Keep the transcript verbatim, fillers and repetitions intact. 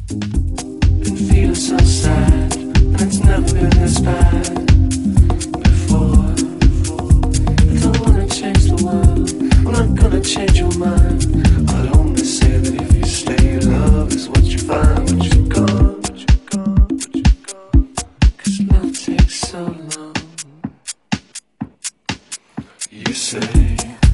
Been feeling so sad, and it's never been this bad before. I don't wanna change the world, I'm not gonna change your mind. I'd only say that if you stay, love is what you find. But you're gone, but you're gone, but you're gone. Cause love takes so long. You say